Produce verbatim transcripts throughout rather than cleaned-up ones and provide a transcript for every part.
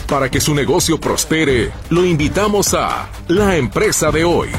Para que su negocio prospere, lo invitamos a La Empresa de Hoy.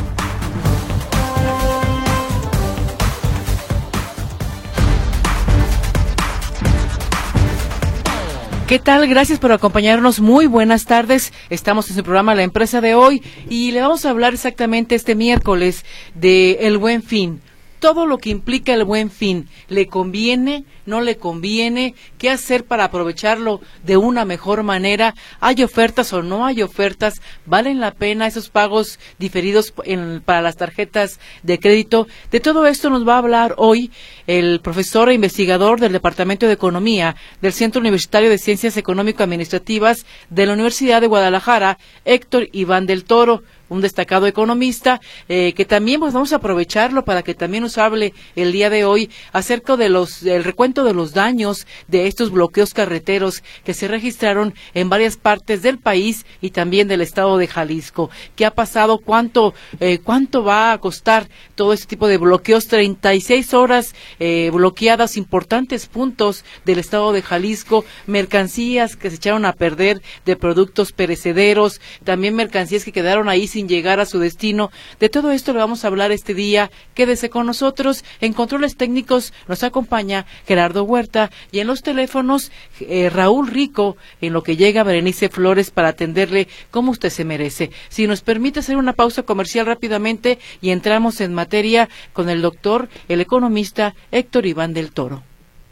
¿Qué tal? Gracias por acompañarnos. Muy buenas tardes. Estamos en su programa La Empresa de Hoy y le vamos a hablar exactamente este miércoles de el Buen Fin. Todo lo que implica el Buen Fin, ¿le conviene? ¿No le conviene? ¿Qué hacer para aprovecharlo de una mejor manera? ¿Hay ofertas o no hay ofertas? ¿Valen la pena esos pagos diferidos en, para las tarjetas de crédito? De todo esto nos va a hablar hoy el profesor e investigador del Departamento de Economía del Centro Universitario de Ciencias Económico-Administrativas de la Universidad de Guadalajara, Héctor Iván del Toro, un destacado economista, eh, que también pues vamos a aprovecharlo para que también nos hable el día de hoy acerca de los del recuento de los daños de estos bloqueos carreteros que se registraron en varias partes del país y también del estado de Jalisco. ¿Qué ha pasado? ¿Cuánto eh, cuánto va a costar todo este tipo de bloqueos? treinta y seis horas eh, bloqueadas, importantes puntos del estado de Jalisco, mercancías que se echaron a perder de productos perecederos, también mercancías que quedaron ahí sin llegar a su destino. De todo esto le vamos a hablar este día. Quédese con nosotros. En controles técnicos nos acompaña Gerardo Huerta y en los teléfonos eh, Raúl Rico, en lo que llega Berenice Flores para atenderle como usted se merece. Si nos permite hacer una pausa comercial rápidamente y entramos en materia con el doctor, el economista Héctor Iván del Toro.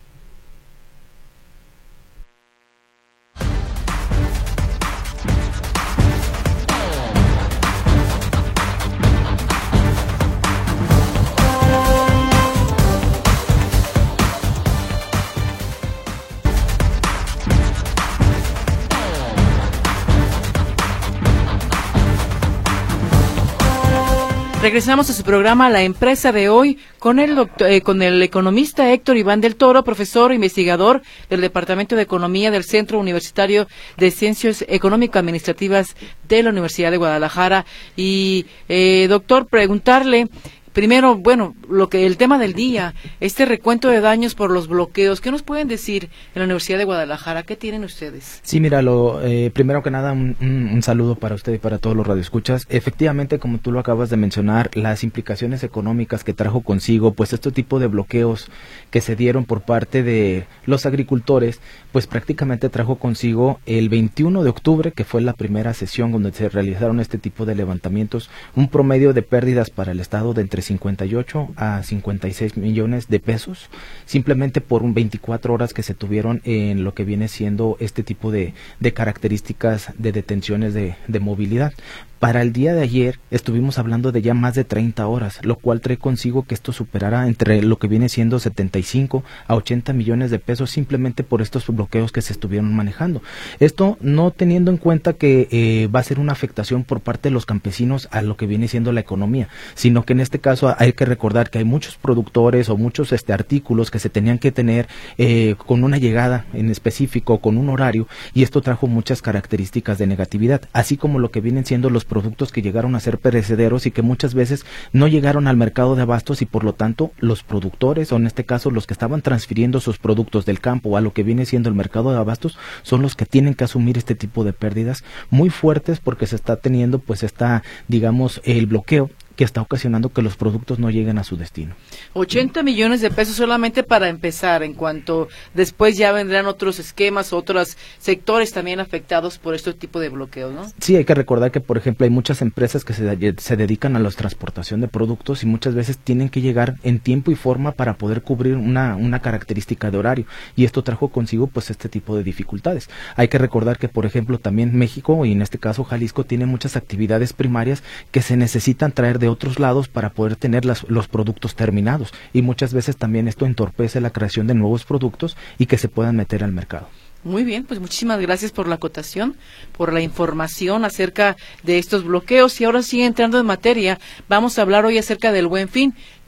Regresamos a su programa La Empresa de Hoy con el doctor, eh, con el economista Héctor Iván del Toro, profesor e investigador del Departamento de Economía del Centro Universitario de Ciencias Económico-Administrativas de la Universidad de Guadalajara. Y, eh, doctor, preguntarle primero, bueno, lo que el tema del día, este recuento de daños por los bloqueos, ¿qué nos pueden decir en la Universidad de Guadalajara? ¿Qué tienen ustedes? Sí, mira, lo, eh, primero que nada, un, un, un saludo para usted y para todos los radioescuchas. Efectivamente, como tú lo acabas de mencionar, las implicaciones económicas que trajo consigo, pues este tipo de bloqueos que se dieron por parte de los agricultores, pues prácticamente trajo consigo el veintiuno de octubre, que fue la primera sesión donde se realizaron este tipo de levantamientos, un promedio de pérdidas para el Estado de entre cincuenta y ocho a cincuenta y seis millones de pesos, simplemente por un veinticuatro horas que se tuvieron en lo que viene siendo este tipo de, de características de detenciones de, de movilidad. Para el día de ayer estuvimos hablando de ya más de treinta horas, lo cual trae consigo que esto superará entre lo que viene siendo setenta y cinco a ochenta millones de pesos simplemente por estos bloqueos que se estuvieron manejando. Esto no teniendo en cuenta que eh, va a ser una afectación por parte de los campesinos a lo que viene siendo la economía, sino que en este caso hay que recordar que hay muchos productores o muchos este artículos que se tenían que tener eh, con una llegada en específico, con un horario, y esto trajo muchas características de negatividad, así como lo que vienen siendo los productos que llegaron a ser perecederos y que muchas veces no llegaron al mercado de abastos y por lo tanto los productores, o en este caso los que estaban transfiriendo sus productos del campo a lo que viene siendo el mercado de abastos, son los que tienen que asumir este tipo de pérdidas muy fuertes porque se está teniendo pues esta, digamos, el bloqueo que está ocasionando que los productos no lleguen a su destino. ochenta millones de pesos solamente para empezar, en cuanto después ya vendrán otros esquemas, otros sectores también afectados por este tipo de bloqueos, ¿no? Sí, hay que recordar que, por ejemplo, hay muchas empresas que se, se dedican a la transportación de productos y muchas veces tienen que llegar en tiempo y forma para poder cubrir una, una característica de horario, y esto trajo consigo pues este tipo de dificultades. Hay que recordar que, por ejemplo, también México, y en este caso Jalisco, tiene muchas actividades primarias que se necesitan traer de otros lados para poder tener las, los productos terminados, y muchas veces también esto entorpece la creación de nuevos productos y que se puedan meter al mercado. Muy bien, pues muchísimas gracias por la acotación, por la información acerca de estos bloqueos. Y ahora sí, entrando en materia, vamos a hablar hoy acerca del Buen Fin.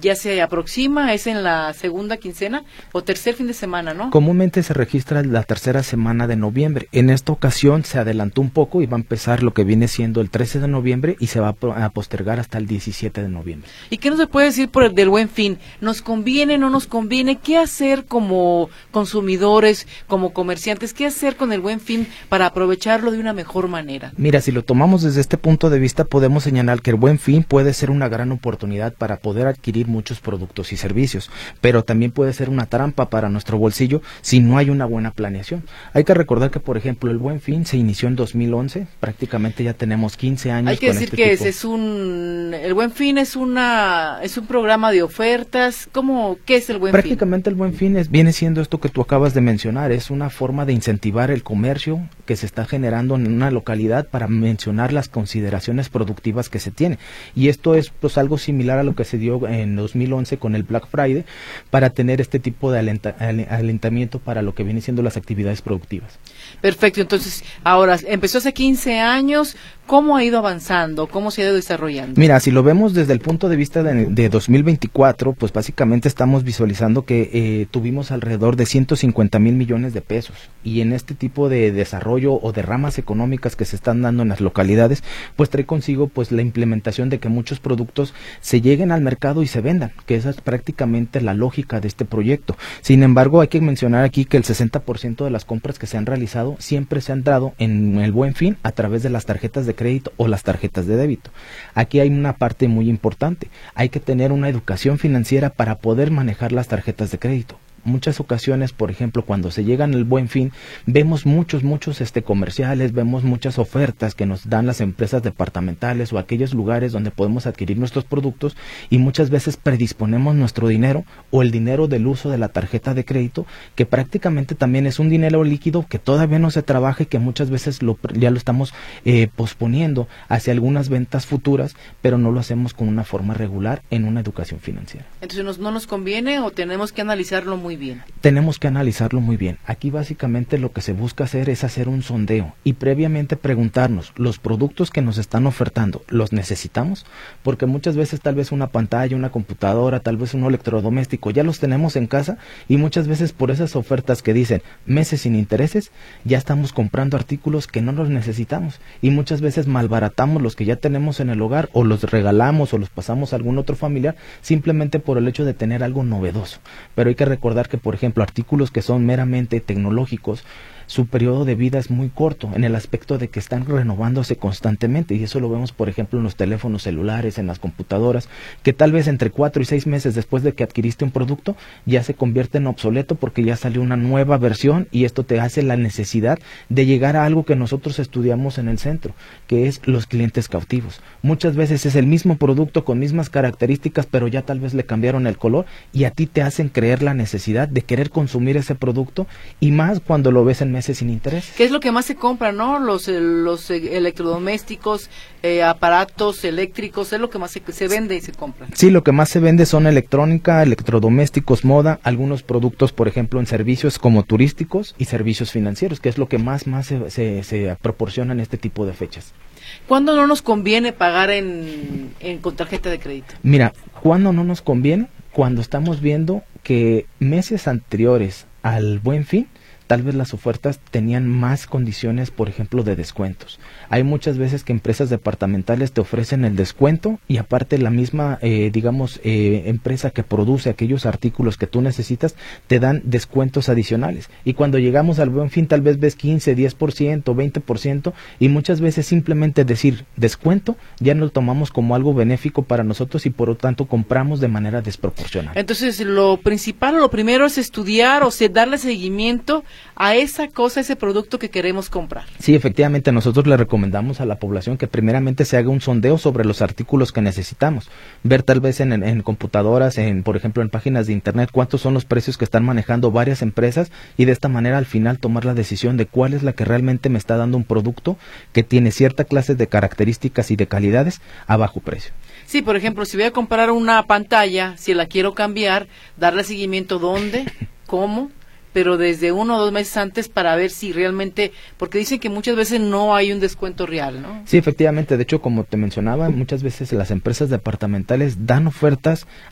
ya se aproxima, es en la segunda quincena o tercer fin de semana, ¿no? Comúnmente se registra la tercera semana de noviembre. En esta ocasión se adelantó un poco y va a empezar lo que viene siendo el trece de noviembre y se va a postergar hasta el diecisiete de noviembre. ¿Y qué nos se puede decir por el del Buen Fin? ¿Nos conviene, no nos conviene? ¿Qué hacer como consumidores, como comerciantes? ¿Qué hacer con el Buen Fin para aprovecharlo de una mejor manera? Mira, si lo tomamos desde este punto de vista, podemos señalar que el Buen Fin puede ser una gran oportunidad para poder adquirir muchos productos y servicios, pero también puede ser una trampa para nuestro bolsillo si no hay una buena planeación. Hay que recordar que, por ejemplo, el Buen Fin se inició en dos mil once, prácticamente ya tenemos quince años. Hay que con decir este que tipo. es, es un, el Buen Fin es una, es un programa de ofertas. ¿Cómo, qué es el Buen Fin? Prácticamente el Buen Fin es, viene siendo esto que tú acabas de mencionar, es una forma de incentivar el comercio que se está generando en una localidad para mencionar las consideraciones productivas que se tiene. Y esto es pues algo similar a lo que se dio en dos mil once con el Black Friday, para tener este tipo de alenta, alentamiento para lo que viene siendo las actividades productivas. Perfecto, entonces, ahora, empezó hace quince años, ¿cómo ha ido avanzando? ¿Cómo se ha ido desarrollando? Mira, si lo vemos desde el punto de vista de, de dos mil veinticuatro, pues básicamente estamos visualizando que eh, tuvimos alrededor de ciento cincuenta mil millones de pesos, y en este tipo de desarrollo o de ramas económicas que se están dando en las localidades, pues trae consigo pues la implementación de que muchos productos se lleguen al mercado y se vendan, que esa es prácticamente la lógica de este proyecto. Sin embargo, hay que mencionar aquí que el sesenta por ciento de las compras que se han realizado siempre se han dado en el Buen Fin a través de las tarjetas de crédito o las tarjetas de débito. Aquí hay una parte muy importante, hay que tener una educación financiera para poder manejar las tarjetas de crédito. Muchas ocasiones, por ejemplo, cuando se llega en el Buen Fin, vemos muchos, muchos este comerciales, vemos muchas ofertas que nos dan las empresas departamentales o aquellos lugares donde podemos adquirir nuestros productos, y muchas veces predisponemos nuestro dinero o el dinero del uso de la tarjeta de crédito, que prácticamente también es un dinero líquido que todavía no se trabaja y que muchas veces lo, ya lo estamos eh, posponiendo hacia algunas ventas futuras, pero no lo hacemos con una forma regular en una educación financiera. Entonces, ¿nos, ¿no nos conviene o tenemos que analizarlo muy bien? Tenemos que analizarlo muy bien. Aquí básicamente lo que se busca hacer es hacer un sondeo y previamente preguntarnos, ¿los productos que nos están ofertando los necesitamos? Porque muchas veces tal vez una pantalla, una computadora, tal vez un electrodoméstico, ya los tenemos en casa, y muchas veces por esas ofertas que dicen meses sin intereses, ya estamos comprando artículos que no los necesitamos, y muchas veces malbaratamos los que ya tenemos en el hogar, o los regalamos o los pasamos a algún otro familiar, simplemente por el hecho de tener algo novedoso. Pero hay que recordar que, por ejemplo, artículos que son meramente tecnológicos, su periodo de vida es muy corto en el aspecto de que están renovándose constantemente, y eso lo vemos, por ejemplo, en los teléfonos celulares, en las computadoras, que tal vez entre cuatro y seis meses después de que adquiriste un producto ya se convierte en obsoleto porque ya salió una nueva versión, y esto te hace la necesidad de llegar a algo que nosotros estudiamos en el centro, que es los clientes cautivos. Muchas veces es el mismo producto con mismas características, pero ya tal vez le cambiaron el color, y a ti te hacen creer la necesidad de querer consumir ese producto, y más cuando lo ves en meses sin interés. ¿Qué es lo que más se compra, no? Los, eh, los eh, electrodomésticos, eh, aparatos eléctricos, es lo que más se, se vende y se compra. Sí, lo que más se vende son electrónica, electrodomésticos, moda, algunos productos, por ejemplo, en servicios como turísticos y servicios financieros, que es lo que más, más se, se, se proporciona en este tipo de fechas. ¿Cuándo no nos conviene pagar en, en con tarjeta de crédito? Mira, ¿cuándo no nos conviene? Cuando estamos viendo que meses anteriores al Buen Fin, tal vez las ofertas tenían más condiciones, por ejemplo, de descuentos. Hay muchas veces que empresas departamentales te ofrecen el descuento, y aparte la misma, eh, digamos, eh, empresa que produce aquellos artículos que tú necesitas, te dan descuentos adicionales. Y cuando llegamos al Buen Fin, tal vez ves quince, diez por ciento, veinte por ciento, y muchas veces simplemente decir descuento ya no lo tomamos como algo benéfico para nosotros, y por lo tanto compramos de manera desproporcional. Entonces, lo principal, lo primero es estudiar, o sea, darle seguimiento a esa cosa, ese producto que queremos comprar. Sí, efectivamente, nosotros le recomendamos a la población que primeramente se haga un sondeo sobre los artículos que necesitamos, ver tal vez en, en, en computadoras, en por ejemplo en páginas de internet, cuántos son los precios que están manejando varias empresas, y de esta manera al final tomar la decisión de cuál es la que realmente me está dando un producto que tiene cierta clase de características y de calidades a bajo precio. Sí, por ejemplo, si voy a comprar una pantalla, si la quiero cambiar, darle seguimiento dónde, cómo, pero desde uno o dos meses antes para ver si realmente, porque dicen que muchas veces no hay un descuento real, ¿no? Sí, efectivamente, de hecho, como te mencionaba, muchas veces las empresas departamentales dan ofertas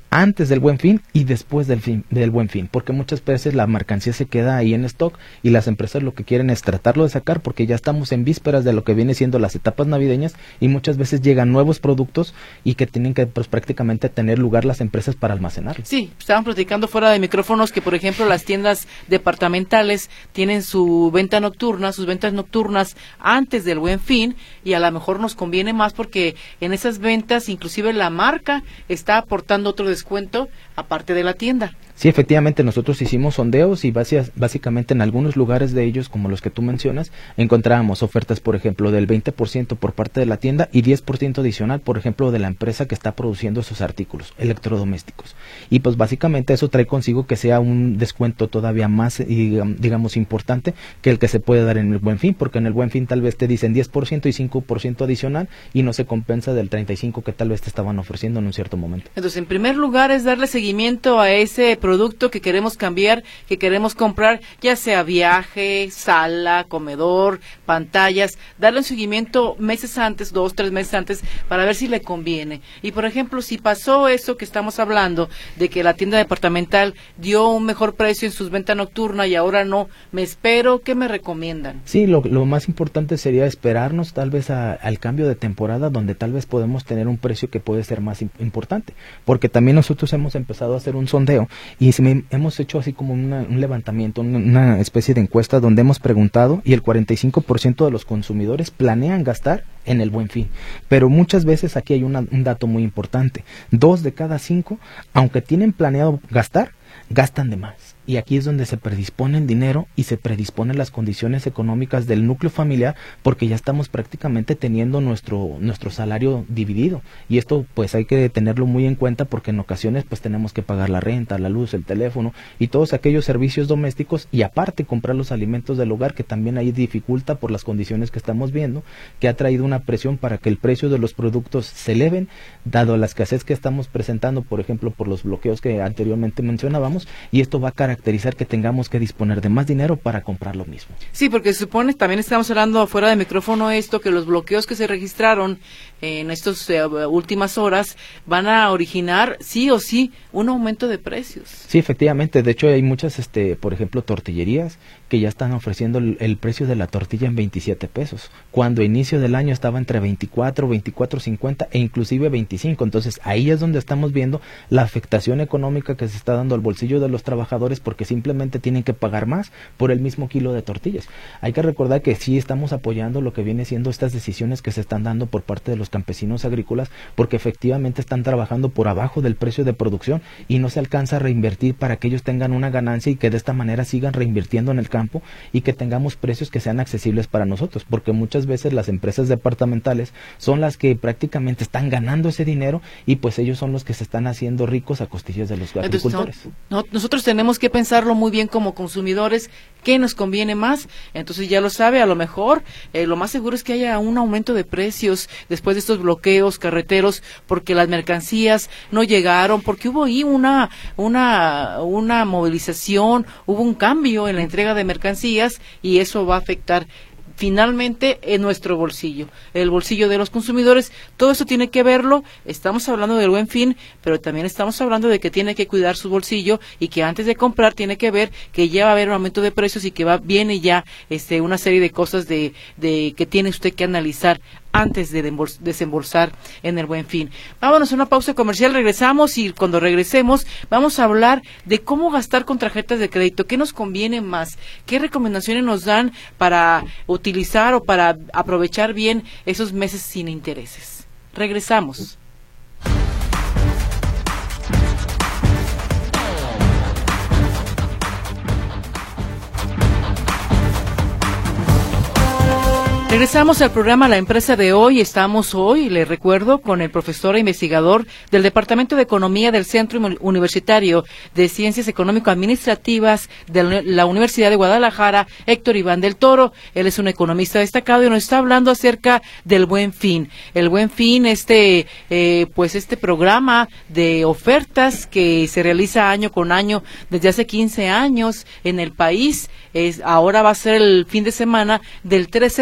antes del Buen Fin y después del fin, del Buen Fin, porque muchas veces la mercancía se queda ahí en stock y las empresas lo que quieren es tratarlo de sacar porque ya estamos en vísperas de lo que viene siendo las etapas navideñas y muchas veces llegan nuevos productos y que tienen que pues prácticamente tener lugar las empresas para almacenarlos. Sí, estaban platicando fuera de micrófonos que por ejemplo las tiendas departamentales tienen su venta nocturna, sus ventas nocturnas antes del Buen Fin y a lo mejor nos conviene más porque en esas ventas inclusive la marca está aportando otro descuento aparte de la tienda. Sí, efectivamente, nosotros hicimos sondeos y básicamente en algunos lugares de ellos, como los que tú mencionas, encontrábamos ofertas, por ejemplo, del veinte por ciento por parte de la tienda y diez por ciento adicional, por ejemplo, de la empresa que está produciendo esos artículos electrodomésticos. Y pues básicamente eso trae consigo que sea un descuento todavía más, digamos, importante que el que se puede dar en el Buen Fin, porque en el Buen Fin tal vez te dicen diez por ciento y cinco por ciento adicional y no se compensa del treinta y cinco por ciento que tal vez te estaban ofreciendo en un cierto momento. Entonces, en primer lugar es darle seguimiento a ese producto que queremos cambiar, que queremos comprar, ya sea viaje, sala, comedor, pantallas, darle un seguimiento meses antes, dos, tres meses antes, para ver si le conviene. Y por ejemplo, si pasó eso que estamos hablando, de que la tienda departamental dio un mejor precio en sus ventas nocturnas y ahora no, me espero, ¿qué me recomiendan? Sí, lo, lo más importante sería esperarnos tal vez a, al cambio de temporada, donde tal vez podemos tener un precio que puede ser más importante, porque también nosotros hemos empezado a hacer un sondeo y si me hemos hecho así como una, un levantamiento, una, una especie de encuesta donde hemos preguntado y el cuarenta y cinco por ciento de los consumidores planean gastar en el Buen Fin. Pero muchas veces aquí hay una, un dato muy importante. Dos de cada cinco, aunque tienen planeado gastar, gastan de más. Y aquí es donde se predispone el dinero y se predisponen las condiciones económicas del núcleo familiar porque ya estamos prácticamente teniendo nuestro nuestro salario dividido. Y esto pues hay que tenerlo muy en cuenta porque en ocasiones pues tenemos que pagar la renta, la luz, el teléfono y todos aquellos servicios domésticos y aparte comprar los alimentos del hogar que también ahí dificulta por las condiciones que estamos viendo, que ha traído una presión para que el precio de los productos se eleven, dado la escasez que estamos presentando, por ejemplo, por los bloqueos que anteriormente mencionábamos, y esto va a caracterizar que tengamos que disponer de más dinero para comprar lo mismo. Sí, porque se supone, también estamos hablando fuera de micrófono esto, que los bloqueos que se registraron en estas eh, últimas horas van a originar sí o sí un aumento de precios. Sí, efectivamente, de hecho hay muchas, este, por ejemplo, tortillerías que ya están ofreciendo el, el precio de la tortilla en veintisiete pesos, cuando a inicio del año estaba entre veinticuatro, veinticuatro cincuenta e inclusive veinticinco, entonces ahí es donde estamos viendo la afectación económica que se está dando al bolsillo de los trabajadores porque simplemente tienen que pagar más por el mismo kilo de tortillas. Hay que recordar que sí estamos apoyando lo que viene siendo estas decisiones que se están dando por parte de los campesinos agrícolas porque efectivamente están trabajando por abajo del precio de producción y no se alcanza a reinvertir para que ellos tengan una ganancia y que de esta manera sigan reinvirtiendo en el campo y que tengamos precios que sean accesibles para nosotros, porque muchas veces las empresas departamentales son las que prácticamente están ganando ese dinero y pues ellos son los que se están haciendo ricos a costillas de los agricultores. Entonces, no, no, nosotros tenemos que pensarlo muy bien como consumidores, qué nos conviene más, entonces ya lo sabe, a lo mejor eh, lo más seguro es que haya un aumento de precios después de estos bloqueos carreteros, porque las mercancías no llegaron, porque hubo ahí una, una, una movilización, hubo un cambio en la entrega de mercancías y eso va a afectar finalmente en nuestro bolsillo, el bolsillo de los consumidores. Todo eso tiene que verlo, estamos hablando del Buen Fin, pero también estamos hablando de que tiene que cuidar su bolsillo y que antes de comprar tiene que ver que ya va a haber un aumento de precios y que va viene ya este una serie de cosas de, de que tiene usted que analizar antes de desembolsar en el Buen Fin. Vámonos a una pausa comercial, regresamos y cuando regresemos vamos a hablar de cómo gastar con tarjetas de crédito, qué nos conviene más, qué recomendaciones nos dan para utilizar o para aprovechar bien esos meses sin intereses. Regresamos. Regresamos al programa La Empresa de Hoy. Estamos hoy, les recuerdo, con el profesor e investigador del Departamento de Economía del Centro Universitario de Ciencias Económico-Administrativas de la Universidad de Guadalajara, Héctor Iván del Toro. Él es un economista destacado y nos está hablando acerca del Buen Fin. El Buen Fin, este, eh, pues este programa de ofertas que se realiza año con año desde hace quince años en el país, es, ahora va a ser el fin de semana del trece de noviembre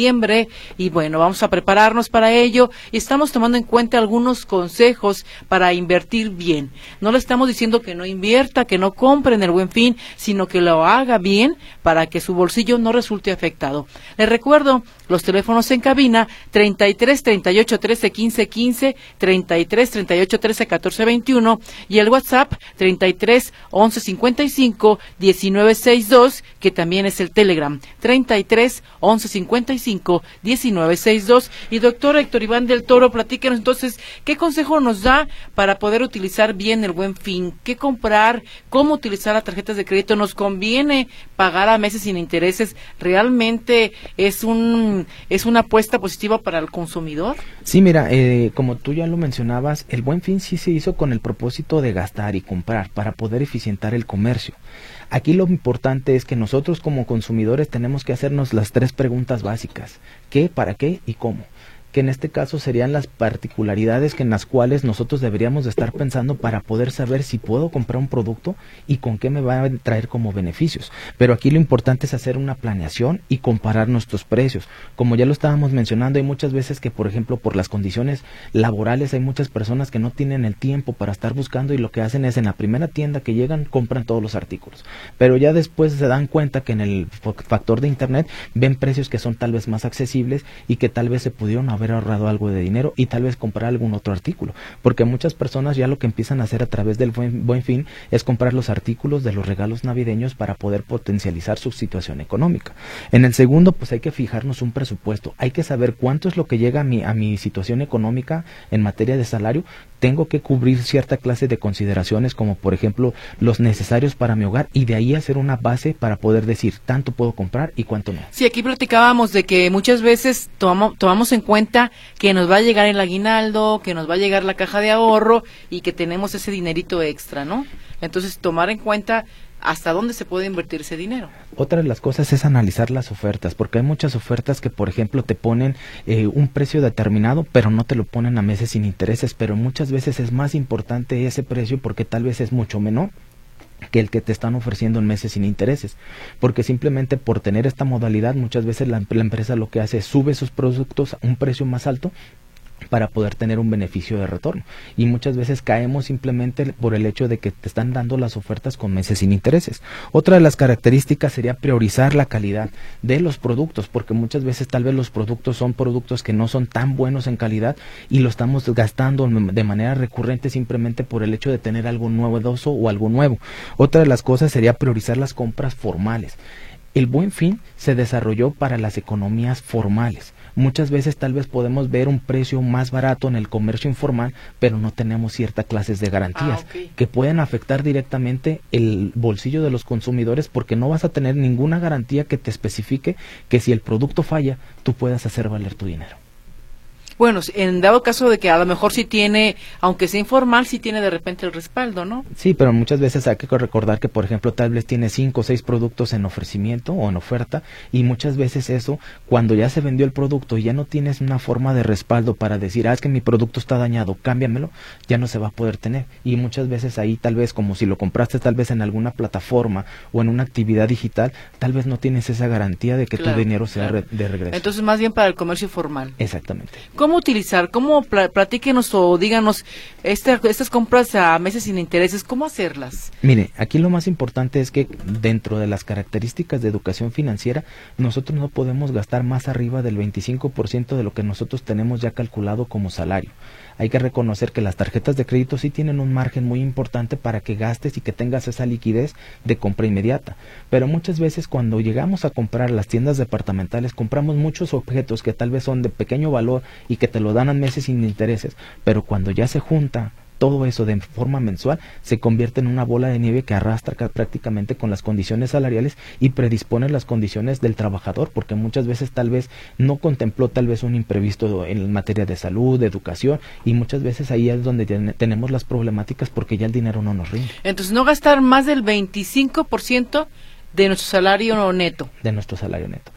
diciembre y bueno, vamos a prepararnos para ello y estamos tomando en cuenta algunos consejos para invertir bien. No le estamos diciendo que no invierta, que no compre en el Buen Fin, sino que lo haga bien para que su bolsillo no resulte afectado. Les recuerdo los teléfonos en cabina treinta y tres, treinta y ocho, trece, quince, quince, treinta y tres, treinta y ocho, trece, catorce, veintiuno y el WhatsApp treinta y tres, once, cincuenta y cinco, diecinueve, sesenta y dos, que también es el Telegram treinta y tres, once, cincuenta y cinco, diecinueve, sesenta y dos. Y doctor Héctor Iván del Toro, platíquenos entonces, ¿qué consejo nos da para poder utilizar bien el Buen Fin? ¿Qué comprar? ¿Cómo utilizar las tarjetas de crédito? ¿Nos conviene pagar a meses sin intereses? ¿Realmente es un es una apuesta positiva para el consumidor? Sí, mira, eh, como tú ya lo mencionabas, el Buen Fin sí se hizo con el propósito de gastar y comprar para poder eficientar el comercio. Aquí lo importante es que nosotros como consumidores tenemos que hacernos las tres preguntas básicas: ¿qué, para qué y cómo? Que en este caso serían las particularidades que en las cuales nosotros deberíamos de estar pensando para poder saber si puedo comprar un producto y con qué me va a traer como beneficios. Pero aquí lo importante es hacer una planeación y comparar nuestros precios. Como ya lo estábamos mencionando, hay muchas veces que, por ejemplo, por las condiciones laborales, hay muchas personas que no tienen el tiempo para estar buscando y lo que hacen es en la primera tienda que llegan, compran todos los artículos. Pero ya después se dan cuenta que en el factor de internet ven precios que son tal vez más accesibles y que tal vez se pudieron haber ahorrado algo de dinero y tal vez comprar algún otro artículo, porque muchas personas ya lo que empiezan a hacer a través del Buen, Buen Fin es comprar los artículos de los regalos navideños para poder potencializar su situación económica. En el segundo, pues hay que fijarnos un presupuesto, hay que saber cuánto es lo que llega a mi, a mi situación económica en materia de salario. Tengo que cubrir cierta clase de consideraciones como por ejemplo los necesarios para mi hogar y de ahí hacer una base para poder decir tanto puedo comprar y cuánto no. Sí, aquí platicábamos de que muchas veces tomamos, tomamos en cuenta que nos va a llegar el aguinaldo, que nos va a llegar la caja de ahorro y que tenemos ese dinerito extra, ¿no? Entonces tomar en cuenta hasta dónde se puede invertir ese dinero. Otra de las cosas es analizar las ofertas, porque hay muchas ofertas que, por ejemplo, te ponen eh, un precio determinado, pero no te lo ponen a meses sin intereses, pero muchas veces es más importante ese precio porque tal vez es mucho menor que el que te están ofreciendo en meses sin intereses, porque simplemente por tener esta modalidad muchas veces la, la empresa lo que hace es sube sus productos a un precio más alto para poder tener un beneficio de retorno, y muchas veces caemos simplemente por el hecho de que te están dando las ofertas con meses sin intereses. Otra de las características sería priorizar la calidad de los productos, porque muchas veces tal vez los productos son productos que no son tan buenos en calidad y lo estamos gastando de manera recurrente simplemente por el hecho de tener algo novedoso o algo nuevo. Otra de las cosas sería priorizar las compras formales. El Buen Fin se desarrolló para las economías formales. Muchas veces tal vez podemos ver un precio más barato en el comercio informal, pero no tenemos ciertas clases de garantías ah, okay. que pueden afectar directamente el bolsillo de los consumidores, porque no vas a tener ninguna garantía que te especifique que si el producto falla, tú puedas hacer valer tu dinero. Bueno, en dado caso de que a lo mejor sí tiene, aunque sea informal, sí tiene de repente el respaldo, ¿no? Sí, pero muchas veces hay que recordar que, por ejemplo, tal vez tiene cinco o seis productos en ofrecimiento o en oferta, y muchas veces eso, cuando ya se vendió el producto y ya no tienes una forma de respaldo para decir, ah, es que mi producto está dañado, cámbiamelo, ya no se va a poder tener. Y muchas veces ahí tal vez, como si lo compraste tal vez en alguna plataforma o en una actividad digital, tal vez no tienes esa garantía de que claro, tu dinero sea claro. re de regreso. Entonces, más bien para el comercio formal. Exactamente. ¿Cómo utilizar? ¿Cómo pl platíquenos o díganos esta, estas compras a meses sin intereses? ¿Cómo hacerlas? Mire, aquí lo más importante es que dentro de las características de educación financiera, nosotros no podemos gastar más arriba del veinticinco por ciento de lo que nosotros tenemos ya calculado como salario. Hay que reconocer que las tarjetas de crédito sí tienen un margen muy importante para que gastes y que tengas esa liquidez de compra inmediata. Pero muchas veces cuando llegamos a comprar las tiendas departamentales, compramos muchos objetos que tal vez son de pequeño valor y que te lo dan a meses sin intereses, pero cuando ya se junta todo eso de forma mensual, se convierte en una bola de nieve que arrastra prácticamente con las condiciones salariales y predispone las condiciones del trabajador, porque muchas veces tal vez no contempló tal vez un imprevisto en materia de salud, de educación, y muchas veces ahí es donde tenemos las problemáticas porque ya el dinero no nos rinde. Entonces, no gastar más del veinticinco por ciento de nuestro salario neto. De nuestro salario neto.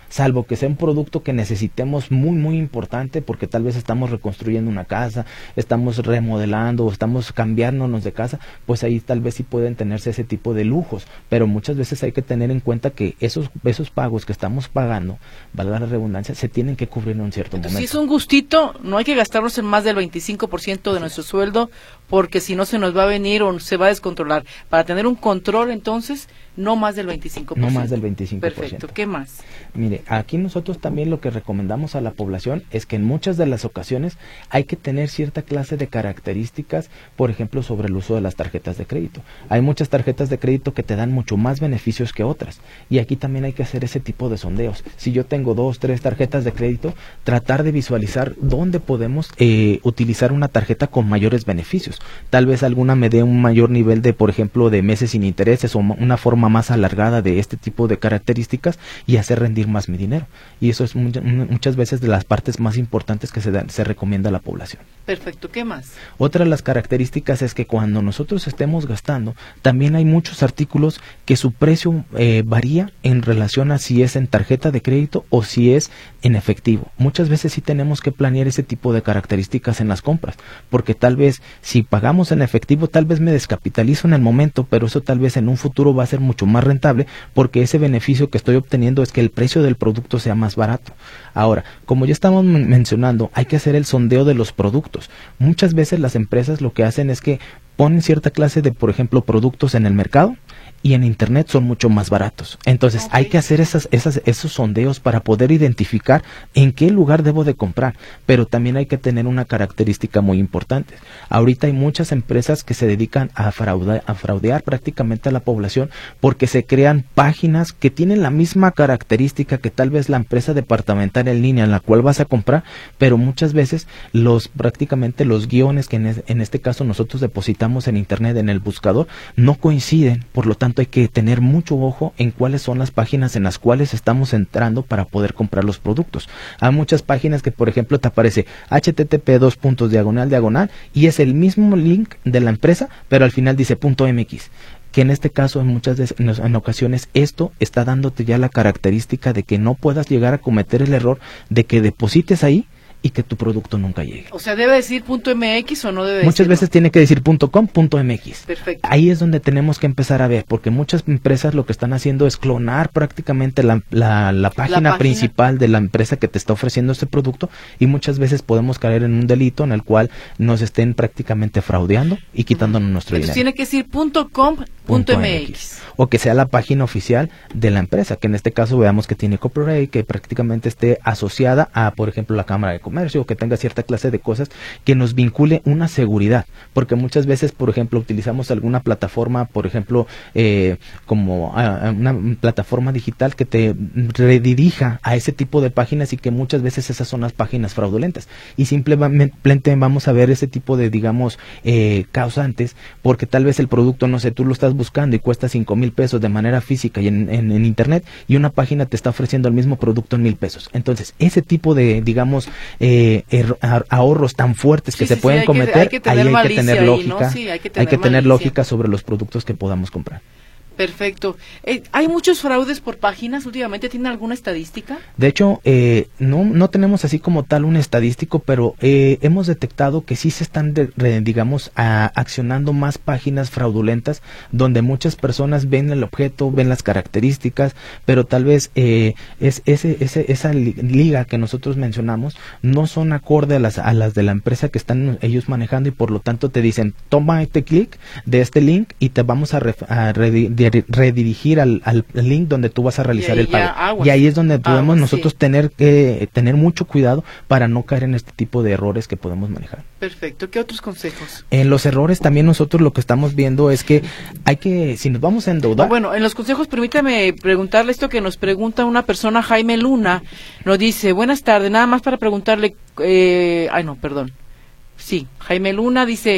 salvo que sea un producto que necesitemos muy, muy importante, porque tal vez estamos reconstruyendo una casa, estamos remodelando o estamos cambiándonos de casa, pues ahí tal vez sí pueden tenerse ese tipo de lujos, pero muchas veces hay que tener en cuenta que esos, esos pagos que estamos pagando, valga la redundancia, se tienen que cubrir en un cierto Entonces, momento. si es un gustito, no hay que gastarnos en más del veinticinco por ciento de nuestro sueldo, porque si no se nos va a venir o se va a descontrolar. Para tener un control, entonces, no más del veinticinco por ciento. No más del veinticinco por ciento. Perfecto, ¿qué más? Mire, aquí nosotros también lo que recomendamos a la población es que en muchas de las ocasiones hay que tener cierta clase de características, por ejemplo, sobre el uso de las tarjetas de crédito. Hay muchas tarjetas de crédito que te dan mucho más beneficios que otras, y aquí también hay que hacer ese tipo de sondeos. Si yo tengo dos, tres tarjetas de crédito, tratar de visualizar dónde podemos eh, utilizar una tarjeta con mayores beneficios. Tal vez alguna me dé un mayor nivel de, por ejemplo, de meses sin intereses o una forma más alargada de este tipo de características y hacer rendir más mi dinero. Y eso es mucha, muchas veces de las partes más importantes que se, da, se recomienda a la población. Perfecto, ¿qué más? Otra de las características es que cuando nosotros estemos gastando, también hay muchos artículos que su precio eh, varía en relación a si es en tarjeta de crédito o si es en efectivo. Muchas veces sí tenemos que planear ese tipo de características en las compras, porque tal vez si pagamos en efectivo, tal vez me descapitalizo en el momento, pero eso tal vez en un futuro va a ser mucho más rentable, porque ese beneficio que estoy obteniendo es que el precio del producto sea más barato. Ahora, como ya estamos mencionando, hay que hacer el sondeo de los productos. Muchas veces las empresas lo que hacen es que ponen cierta clase de, por ejemplo, productos en el mercado y en internet son mucho más baratos. Entonces okay. hay que hacer esas, esas, esos sondeos para poder identificar en qué lugar debo de comprar, pero también hay que tener una característica muy importante. Ahorita hay muchas empresas que se dedican a fraudear, a fraudear prácticamente a la población, porque se crean páginas que tienen la misma característica que tal vez la empresa departamental en línea en la cual vas a comprar, pero muchas veces los prácticamente los guiones que en, es, en este caso nosotros depositamos en internet en el buscador no coinciden. Por lo tanto, hay que tener mucho ojo en cuáles son las páginas en las cuales estamos entrando para poder comprar los productos. Hay muchas páginas que, por ejemplo, te aparece H T T P dos puntos diagonal diagonal y es el mismo link de la empresa, pero al final dice punto M X, que en este caso en muchas de, en, en ocasiones esto está dándote ya la característica de que no puedas llegar a cometer el error de que deposites ahí y que tu producto nunca llegue. O sea, ¿debe decir punto M X o no debe decir? Muchas veces tiene que decir punto com, punto M X. Perfecto. Ahí es donde tenemos que empezar a ver, porque muchas empresas lo que están haciendo es clonar prácticamente la, la, la, página, la página principal de la empresa que te está ofreciendo este producto, y muchas veces podemos caer en un delito en el cual nos estén prácticamente fraudeando y quitándonos uh-huh. nuestro Entonces dinero. Tiene que decir punto com, punto M X. O que sea la página oficial de la empresa, que en este caso veamos que tiene copyright, que prácticamente esté asociada a, por ejemplo, la Cámara de Comercio, o que tenga cierta clase de cosas que nos vincule una seguridad, porque muchas veces, por ejemplo, utilizamos alguna plataforma, por ejemplo, eh, como uh, una plataforma digital que te redirija a ese tipo de páginas, y que muchas veces esas son las páginas fraudulentas, y simplemente vamos a ver ese tipo de, digamos, eh, causantes, porque tal vez el producto, no sé, tú lo estás buscando y cuesta cinco mil pesos de manera física y en, en, en internet, y una página te está ofreciendo el mismo producto en mil pesos. Entonces, ese tipo de, digamos, eh, er, ahorros tan fuertes que sí, se sí, pueden sí, cometer, que, ahí hay que tener ahí, lógica, ¿no? sí, hay que tener, hay que tener malicia. lógica sobre los productos que podamos comprar. Perfecto. Eh, ¿Hay muchos fraudes por páginas últimamente? ¿Tienen alguna estadística? De hecho, eh, no no tenemos así como tal un estadístico, pero eh, hemos detectado que sí se están, de, de, digamos, a, accionando más páginas fraudulentas, donde muchas personas ven el objeto, ven las características, pero tal vez eh, es ese, ese esa liga que nosotros mencionamos no son acorde a las, a las de la empresa que están ellos manejando, y por lo tanto te dicen, toma este clic de este link y te vamos a, ref, a redirigir redirigir al, al link donde tú vas a realizar el pago. Aguas, y ahí es donde podemos aguas, nosotros sí. tener que tener mucho cuidado para no caer en este tipo de errores que podemos manejar. Perfecto. ¿Qué otros consejos? En los errores también nosotros lo que estamos viendo es que hay que, si nos vamos a endeudar... Oh, bueno, en los consejos permítame preguntarle esto que nos pregunta una persona, Jaime Luna, nos dice, buenas tardes, nada más para preguntarle, eh, ay no, perdón. Sí, Jaime Luna dice,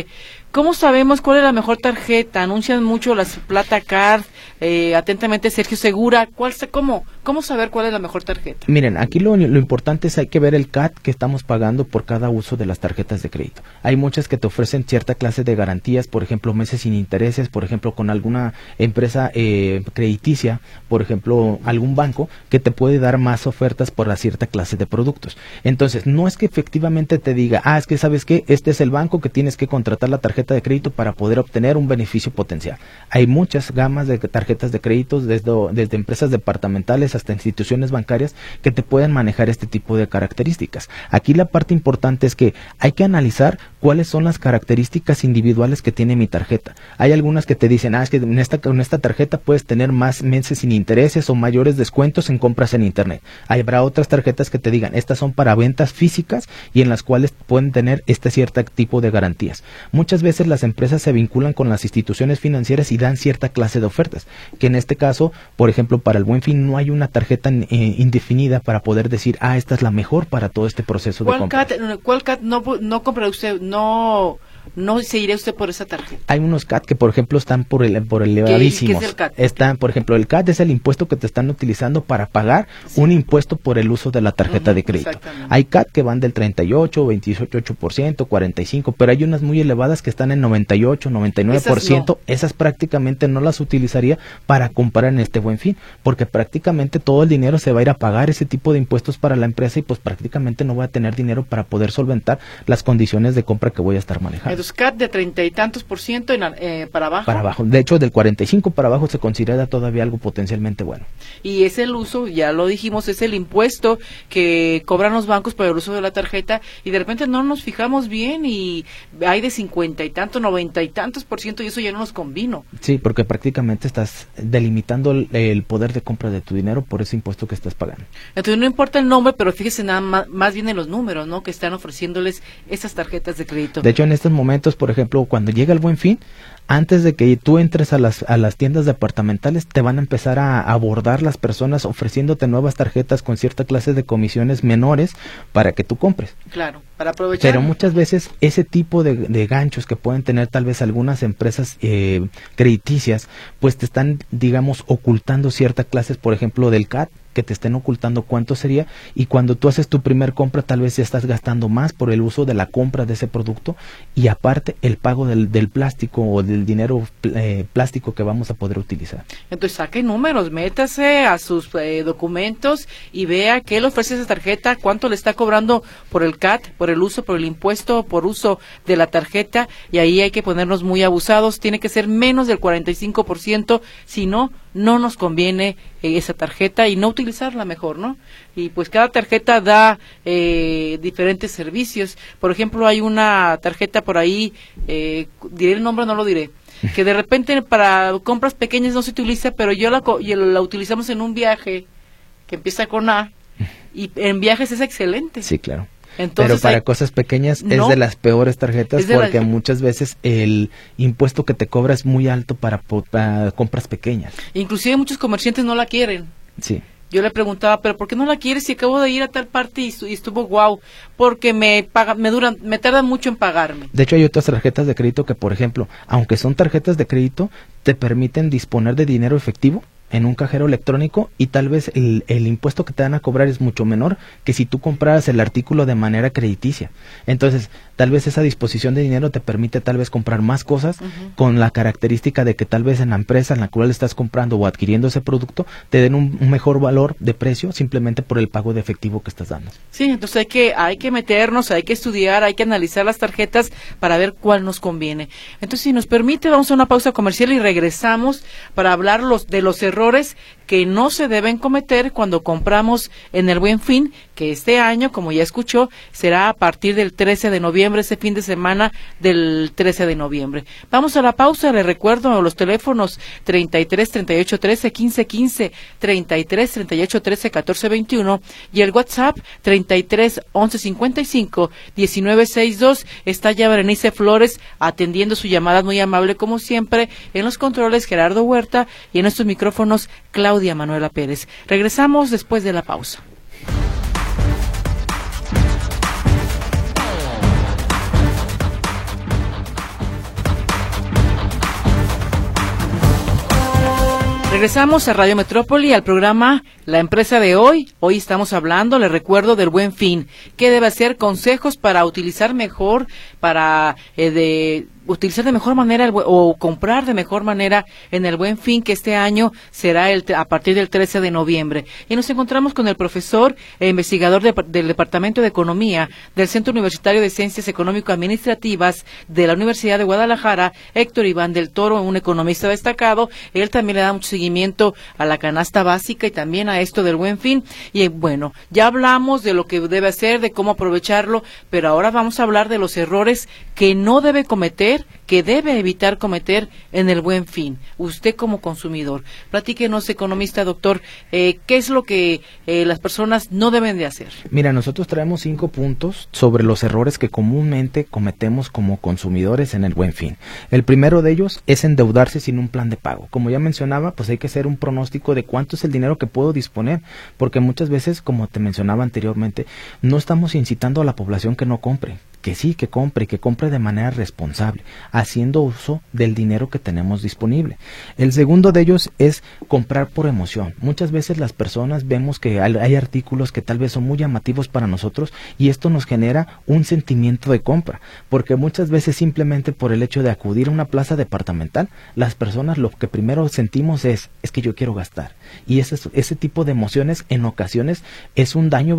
¿Cómo sabemos cuál es la mejor tarjeta? Anuncian mucho las Plata Card, eh, atentamente Sergio Segura. ¿Cuál, cómo, ¿Cómo saber cuál es la mejor tarjeta? Miren, aquí lo, lo importante es hay que ver el C A T que estamos pagando por cada uso de las tarjetas de crédito. Hay muchas que te ofrecen cierta clase de garantías, por ejemplo, meses sin intereses, por ejemplo, con alguna empresa eh, crediticia, por ejemplo, algún banco que te puede dar más ofertas por la cierta clase de productos. Entonces, no es que efectivamente te diga, ah, es que sabes que este es el banco que tienes que contratar la tarjeta de crédito para poder obtener un beneficio potencial. Hay muchas gamas de tarjetas de créditos, desde, desde empresas departamentales hasta instituciones bancarias que te pueden manejar este tipo de características. Aquí la parte importante es que hay que analizar cuáles son las características individuales que tiene mi tarjeta. Hay algunas que te dicen, ah, es que en esta, en esta tarjeta puedes tener más meses sin intereses o mayores descuentos en compras en internet. Habrá otras tarjetas que te digan, estas son para ventas físicas y en las cuales pueden tener este cierto tipo de garantías. Muchas veces las empresas se vinculan con las instituciones financieras y dan cierta clase de ofertas, que en este caso, por ejemplo, para el Buen Fin no hay una tarjeta eh, indefinida para poder decir, ah, esta es la mejor para todo este proceso de compra. ¿Cuál C A T no, no compra usted? No... No se irá usted por esa tarjeta. Hay unos C A T que, por ejemplo, están por el por elevadísimos. ¿Qué, qué es el C A T? Están, por ejemplo, el C A T es el impuesto que te están utilizando para pagar sí. un impuesto por el uso de la tarjeta uh-huh, de crédito. Hay C A T que van del treinta y ocho, veintiocho por ciento, cuarenta y cinco por ciento, pero hay unas muy elevadas que están en noventa y ocho, noventa y nueve por ciento. Esas, no. Esas prácticamente no las utilizaría para comprar en este Buen Fin, porque prácticamente todo el dinero se va a ir a pagar ese tipo de impuestos para la empresa y pues prácticamente no voy a tener dinero para poder solventar las condiciones de compra que voy a estar manejando. Entonces, C A T de treinta y tantos por ciento en, eh, para abajo. Para abajo. De hecho, del cuarenta y cinco para abajo se considera todavía algo potencialmente bueno. Y es el uso, ya lo dijimos, es el impuesto que cobran los bancos por el uso de la tarjeta y de repente no nos fijamos bien y hay de cincuenta y tantos, noventa y tantos por ciento y eso ya no nos convino. Sí, porque prácticamente estás delimitando el, el poder de compra de tu dinero por ese impuesto que estás pagando. Entonces no importa el nombre, pero fíjese nada más, más bien en los números, ¿no? Que están ofreciéndoles esas tarjetas de crédito. De hecho, en estos momentos, por ejemplo, cuando llega el Buen Fin, antes de que tú entres a las a las tiendas departamentales, te van a empezar a abordar las personas ofreciéndote nuevas tarjetas con cierta clase de comisiones menores para que tú compres. Claro, para aprovechar. Pero muchas veces ese tipo de, de ganchos que pueden tener tal vez algunas empresas eh, crediticias, pues te están, digamos, ocultando ciertas clases, por ejemplo, del C A T, que te estén ocultando cuánto sería, y cuando tú haces tu primer compra tal vez ya estás gastando más por el uso de la compra de ese producto y aparte el pago del, del plástico o del dinero eh, plástico que vamos a poder utilizar. Entonces saque números, métase a sus eh, documentos y vea qué le ofrece esa tarjeta, cuánto le está cobrando por el C A T, por el uso, por el impuesto, por uso de la tarjeta, y ahí hay que ponernos muy abusados, tiene que ser menos del cuarenta y cinco por ciento, si no, no nos conviene eh, esa tarjeta y no utilizarla mejor, ¿no? Y pues cada tarjeta da eh, diferentes servicios. Por ejemplo, hay una tarjeta por ahí, eh, diré el nombre, no lo diré, que de repente para compras pequeñas no se utiliza, pero yo la, yo la utilizamos en un viaje que empieza con A, y en viajes es excelente. Sí, claro. Entonces, pero para hay, cosas pequeñas no, es de las peores tarjetas porque la, muchas veces el impuesto que te cobra es muy alto para, para compras pequeñas. Inclusive muchos comerciantes no la quieren. Sí. Yo le preguntaba, pero ¿por qué no la quieres si acabo de ir a tal parte y, y estuvo guau? Porque me paga, me duran, me tardan mucho en pagarme. De hecho, hay otras tarjetas de crédito que, por ejemplo, aunque son tarjetas de crédito, te permiten disponer de dinero efectivo en un cajero electrónico y tal vez el, el impuesto que te van a cobrar es mucho menor que si tú compraras el artículo de manera crediticia. Entonces, tal vez esa disposición de dinero te permite tal vez comprar más cosas uh-huh. con la característica de que tal vez en la empresa en la cual estás comprando o adquiriendo ese producto te den un, un mejor valor de precio simplemente por el pago de efectivo que estás dando. Sí, entonces hay que hay que meternos, hay que estudiar, hay que analizar las tarjetas para ver cuál nos conviene. Entonces, si nos permite, vamos a una pausa comercial y regresamos para hablar los, de los errores errores que no se deben cometer cuando compramos en el Buen Fin, que este año, como ya escuchó, será a partir del trece de noviembre, ese fin de semana del trece de noviembre. Vamos a la pausa, le recuerdo los teléfonos treinta y tres, treinta y ocho, trece, quince, quince, treinta y tres, treinta y ocho, trece, catorce, veintiuno y el WhatsApp treinta y tres, once, cincuenta y cinco, diecinueve, sesenta y dos. Está ya Berenice Flores atendiendo su llamada, muy amable como siempre, en los controles Gerardo Huerta y en estos micrófonos Claudia Manuela Pérez. Regresamos después de la pausa. Regresamos a Radio Metrópoli, al programa La Empresa de Hoy. Hoy estamos hablando, les recuerdo, del Buen Fin. ¿Qué debe hacer? Consejos para utilizar mejor, para eh, de utilizar de mejor manera el, o comprar de mejor manera en el Buen Fin, que este año será el, a partir del trece de noviembre. Y nos encontramos con el profesor e investigador de, del Departamento de Economía del Centro Universitario de Ciencias Económico-Administrativas de la Universidad de Guadalajara, Héctor Iván del Toro, un economista destacado. Él también le da mucho seguimiento a la canasta básica y también a esto del Buen Fin. Y bueno, ya hablamos de lo que debe hacer, de cómo aprovecharlo, pero ahora vamos a hablar de los errores que no debe cometer, que debe evitar cometer en el Buen Fin, usted como consumidor. Platíquenos, economista, doctor, eh, ¿qué es lo que eh, las personas no deben de hacer? Mira, nosotros traemos cinco puntos sobre los errores que comúnmente cometemos como consumidores en el Buen Fin. El primero de ellos es endeudarse sin un plan de pago. Como ya mencionaba, pues hay que hacer un pronóstico de cuánto es el dinero que puedo disponer, porque muchas veces, como te mencionaba anteriormente, no estamos incitando a la población que no compre, que sí, que compre, que compre de manera responsable, haciendo uso del dinero que tenemos disponible. El segundo de ellos es comprar por emoción. Muchas veces las personas vemos que hay artículos que tal vez son muy llamativos para nosotros y esto nos genera un sentimiento de compra, porque muchas veces simplemente por el hecho de acudir a una plaza departamental, las personas lo que primero sentimos es, es que yo quiero gastar. Y ese, ese tipo de emociones en ocasiones es un daño,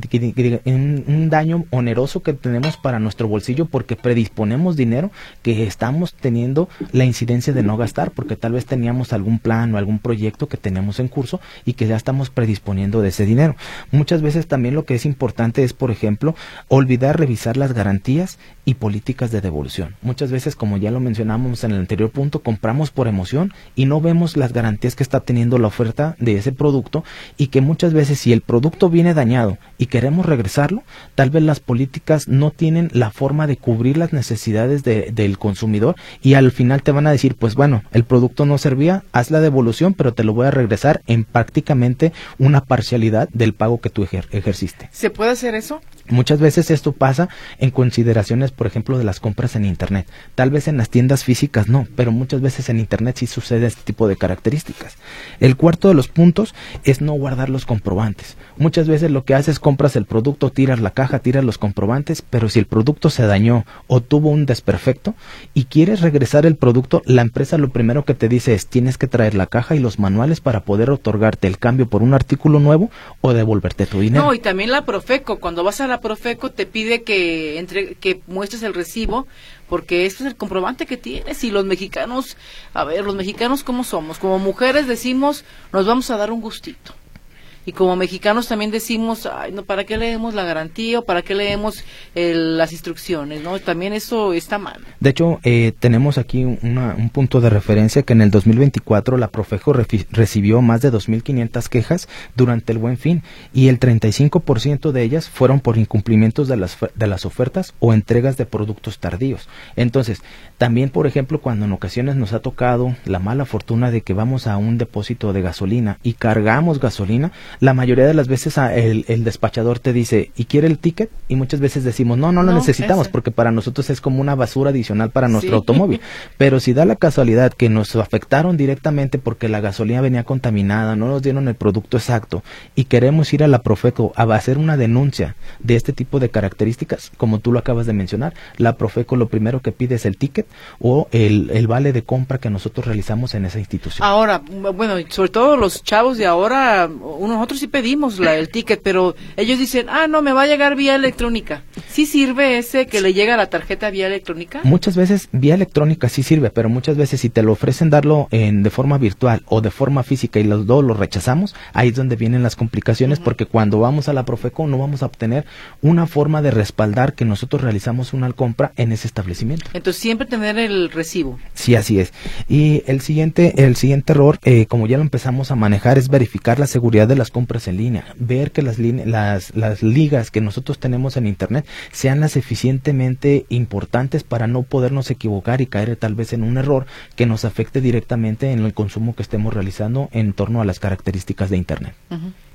un daño oneroso que tenemos para nuestro bolsillo, porque predisponemos dinero que estamos teniendo la incidencia de no gastar, porque tal vez teníamos algún plan o algún proyecto que tenemos en curso y que ya estamos predisponiendo de ese dinero. Muchas veces también lo que es importante es, por ejemplo, olvidar revisar las garantías y políticas de devolución. Muchas veces, como ya lo mencionamos en el anterior punto, compramos por emoción y no vemos las garantías que está teniendo la oferta de ese producto, y que muchas veces si el producto viene dañado y queremos regresarlo, tal vez las políticas no tienen la forma de cubrir las necesidades de, del consumidor, y al final te van a decir, pues bueno, el producto no servía, haz la devolución, pero te lo voy a regresar en prácticamente una parcialidad del pago que tú ejer ejerciste. ¿Se puede hacer eso? Muchas veces esto pasa en consideraciones, por ejemplo, de las compras en Internet. Tal vez en las tiendas físicas no, pero muchas veces en Internet sí sucede este tipo de características. El cuarto de los puntos es no guardar los comprobantes. Muchas veces lo que haces es compras el producto, tiras la caja, tiras los comprobantes, pero si el producto se dañó o tuvo un desperfecto y quieres regresar el producto, la empresa lo primero que te dice es tienes que traer la caja y los manuales para poder otorgarte el cambio por un artículo nuevo o devolverte tu dinero. No, y también la Profeco, cuando vas a la Profeco te pide que entre, que muestres el recibo, porque este es el comprobante que tienes. Y los mexicanos, a ver, los mexicanos ¿cómo somos? Como mujeres decimos, nos vamos a dar un gustito. Y como mexicanos también decimos, ay, no, ¿para qué leemos la garantía o para qué leemos el, las instrucciones? ¿No? También eso está mal. De hecho, eh, tenemos aquí una, un punto de referencia que en el dos mil veinticuatro la Profeco recibió más de dos mil quinientas quejas durante el Buen Fin, y el treinta y cinco por ciento de ellas fueron por incumplimientos de las, de las ofertas o entregas de productos tardíos. Entonces, también, por ejemplo, cuando en ocasiones nos ha tocado la mala fortuna de que vamos a un depósito de gasolina y cargamos gasolina, la mayoría de las veces el, el despachador te dice, ¿y quiere el ticket? Y muchas veces decimos, no, no lo no, necesitamos, ese. porque para nosotros es como una basura adicional para nuestro sí. automóvil. Pero si da la casualidad que nos afectaron directamente porque la gasolina venía contaminada, no nos dieron el producto exacto, y queremos ir a la Profeco a hacer una denuncia de este tipo de características, como tú lo acabas de mencionar, la Profeco lo primero que pide es el ticket o el, el vale de compra que nosotros realizamos en esa institución. Ahora, bueno, sobre todo los chavos de ahora, uno nosotros sí pedimos la, el ticket, pero ellos dicen, ah, no, me va a llegar vía electrónica. ¿Sí sirve ese que le llega la tarjeta vía electrónica? Muchas veces vía electrónica sí sirve, pero muchas veces si te lo ofrecen darlo en, de forma virtual o de forma física y los dos lo rechazamos, ahí es donde vienen las complicaciones, uh-huh. porque cuando vamos a la Profeco no vamos a obtener una forma de respaldar que nosotros realizamos una compra en ese establecimiento. Entonces siempre tener el recibo. Sí, así es. Y el siguiente, el siguiente error, eh, como ya lo empezamos a manejar, es verificar la seguridad de las compras en línea, ver que las, las, las ligas que nosotros tenemos en Internet sean las eficientemente importantes para no podernos equivocar y caer tal vez en un error que nos afecte directamente en el consumo que estemos realizando en torno a las características de Internet. Uh-huh.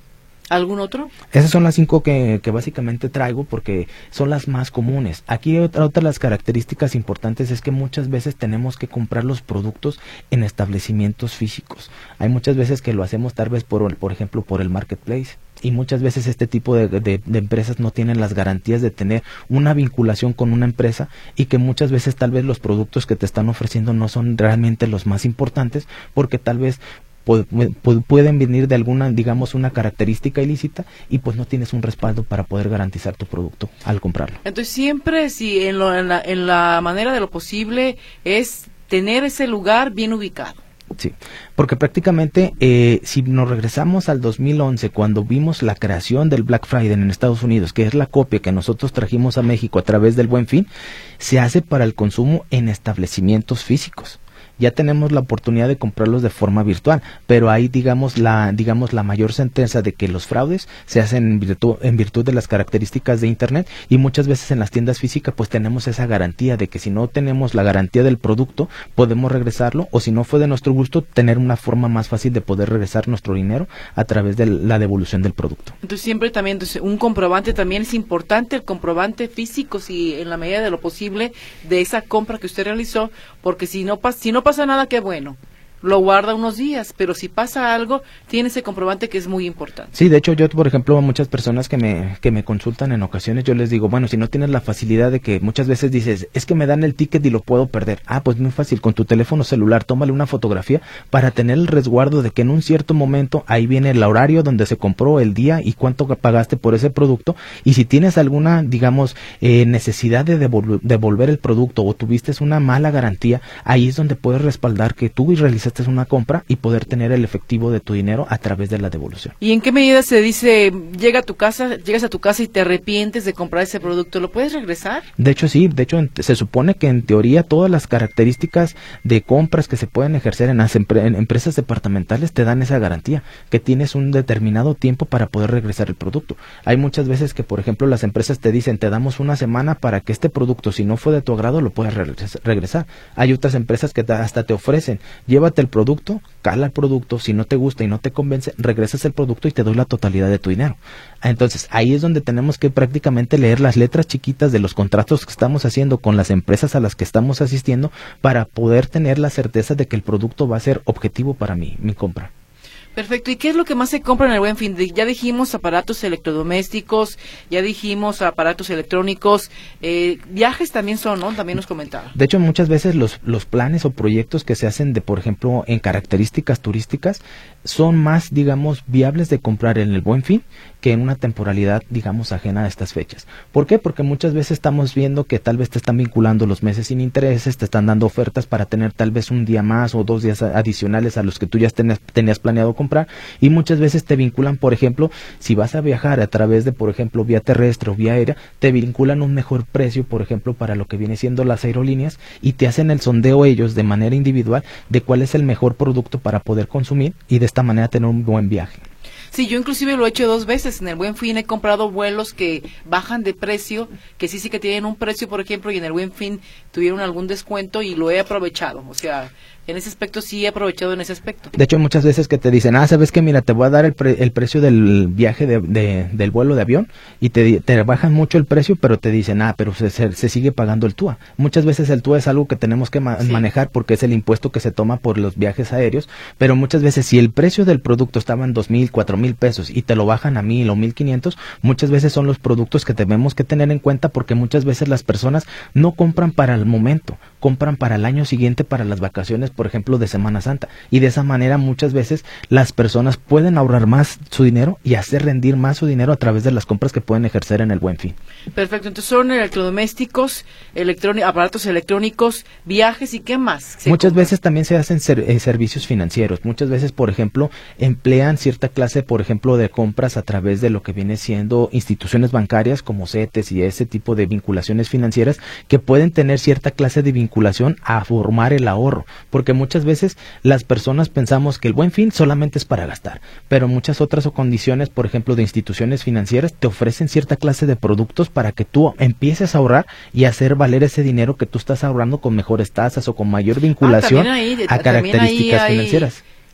¿Algún otro? Esas son las cinco que, que básicamente traigo porque son las más comunes. Aquí otra, otra de las características importantes es que muchas veces tenemos que comprar los productos en establecimientos físicos. Hay muchas veces que lo hacemos tal vez por, por ejemplo, por el marketplace. Y muchas veces este tipo de, de, de empresas no tienen las garantías de tener una vinculación con una empresa y que muchas veces tal vez los productos que te están ofreciendo no son realmente los más importantes porque tal vez pu pu pueden venir de alguna, digamos, una característica ilícita y pues no tienes un respaldo para poder garantizar tu producto al comprarlo. Entonces siempre, si en, lo, en, la, en la manera de lo posible, es tener ese lugar bien ubicado. Sí, porque prácticamente eh, si nos regresamos al dos mil once, cuando vimos la creación del Black Friday en Estados Unidos, que es la copia que nosotros trajimos a México a través del Buen Fin, se hace para el consumo en establecimientos físicos. Ya tenemos la oportunidad de comprarlos de forma virtual, pero hay digamos la digamos la mayor sentencia de que los fraudes se hacen en virtud, en virtud de las características de Internet y muchas veces en las tiendas físicas pues tenemos esa garantía de que si no tenemos la garantía del producto podemos regresarlo o si no fue de nuestro gusto tener una forma más fácil de poder regresar nuestro dinero a través de la devolución del producto. Entonces siempre también entonces, un comprobante también es importante, el comprobante físico si en la medida de lo posible de esa compra que usted realizó, porque si no pasa si no pasa nada, qué bueno, lo guarda unos días, pero si pasa algo, tiene ese comprobante que es muy importante. Sí, de hecho yo, por ejemplo, a muchas personas que me, que me consultan en ocasiones, yo les digo, bueno, si no tienes la facilidad de que muchas veces dices, es que me dan el ticket y lo puedo perder. Ah, pues muy fácil, con tu teléfono celular, tómale una fotografía para tener el resguardo de que en un cierto momento ahí viene el horario donde se compró, el día y cuánto pagaste por ese producto, y si tienes alguna, digamos, eh, necesidad de devol devolver el producto o tuviste una mala garantía, ahí es donde puedes respaldar que tú realizaste una compra y poder tener el efectivo de tu dinero a través de la devolución. ¿Y en qué medida se dice, llega a tu casa, llegas a tu casa y te arrepientes de comprar ese producto, ¿lo puedes regresar? De hecho sí, de hecho se supone que en teoría todas las características de compras que se pueden ejercer en las empre en empresas departamentales te dan esa garantía, que tienes un determinado tiempo para poder regresar el producto. Hay muchas veces que, por ejemplo, las empresas te dicen, te damos una semana para que este producto, si no fue de tu agrado, lo puedas regresar. Hay otras empresas que hasta te ofrecen, llévate el producto, cala el producto, si no te gusta y no te convence, regresas el producto y te doy la totalidad de tu dinero. Entonces, ahí es donde tenemos que prácticamente leer las letras chiquitas de los contratos que estamos haciendo con las empresas a las que estamos asistiendo para poder tener la certeza de que el producto va a ser objetivo para mí, mi compra. Perfecto. ¿Y qué es lo que más se compra en el Buen Fin? Ya dijimos aparatos electrodomésticos, ya dijimos aparatos electrónicos, eh, viajes también son, ¿no? También nos comentaba. De hecho, muchas veces los, los planes o proyectos que se hacen de, por ejemplo, en características turísticas, son más, digamos, viables de comprar en el Buen Fin que en una temporalidad, digamos, ajena a estas fechas. ¿Por qué? Porque muchas veces estamos viendo que tal vez te están vinculando los meses sin intereses, te están dando ofertas para tener tal vez un día más o dos días adicionales a los que tú ya tenías, tenías planeado comprar, y muchas veces te vinculan, por ejemplo, si vas a viajar a través de, por ejemplo, vía terrestre o vía aérea, te vinculan un mejor precio, por ejemplo, para lo que viene siendo las aerolíneas, y te hacen el sondeo ellos de manera individual de cuál es el mejor producto para poder consumir y de esta manera tener un buen viaje. Sí, yo inclusive lo he hecho dos veces. En el Buen Fin he comprado vuelos que bajan de precio, que sí sí que tienen un precio, por ejemplo, y en el Buen Fin tuvieron algún descuento y lo he aprovechado. O sea, en ese aspecto sí he aprovechado en ese aspecto. De hecho, hay muchas veces que te dicen, ah, ¿sabes qué? Mira, te voy a dar el, pre el precio del viaje de, de, del vuelo de avión, y te, te bajan mucho el precio, pero te dicen, ah, pero se, se, se sigue pagando el T U A. Muchas veces el T U A es algo que tenemos que ma sí. manejar porque es el impuesto que se toma por los viajes aéreos, pero muchas veces si el precio del producto estaba en dos mil, cuatro mil pesos y te lo bajan a mil o mil quinientos, muchas veces son los productos que tenemos que tener en cuenta porque muchas veces las personas no compran para el momento, compran para el año siguiente, para las vacaciones, por ejemplo, de Semana Santa, y de esa manera muchas veces las personas pueden ahorrar más su dinero y hacer rendir más su dinero a través de las compras que pueden ejercer en el Buen Fin. Perfecto, entonces son electrodomésticos, aparatos electrónicos, viajes, ¿y qué más? Muchas compra? veces también se hacen ser, eh, servicios financieros. Muchas veces, por ejemplo, emplean cierta clase, por ejemplo, de compras a través de lo que viene siendo instituciones bancarias como CETES y ese tipo de vinculaciones financieras que pueden tener cierta clase de vinculación a formar el ahorro, porque muchas veces las personas pensamos que el Buen Fin solamente es para gastar, pero muchas otras o condiciones, por ejemplo, de instituciones financieras te ofrecen cierta clase de productos para que tú empieces a ahorrar y hacer valer ese dinero que tú estás ahorrando con mejores tasas o con mayor vinculación ah, ahí, a características hay... financieras.